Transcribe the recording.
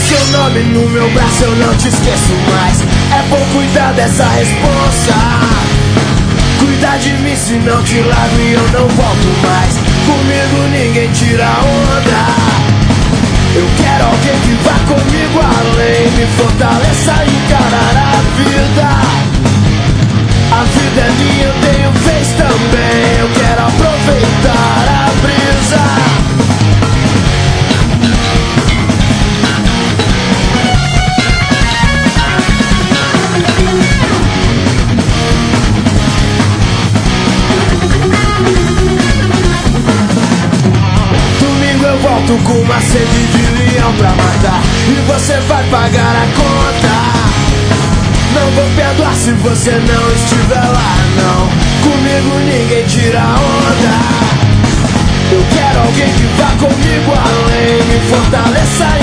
seu nome no meu braço, eu não te esqueço mais. É bom cuidar dessa responsa. Cuida de mim, se não te largo e eu não volto mais. Comigo ninguém tira onda. Eu quero alguém que vá comigo além, me fortaleça a encarar a vida. A vida é minha, eu tenho vez também. Eu quero aproveitar a brisa. Eu volto com uma sede de leão pra matar, e você vai pagar a conta. Não vou perdoar se você não estiver lá, não. Comigo ninguém tira onda. Eu quero alguém que vá comigo além, me fortaleça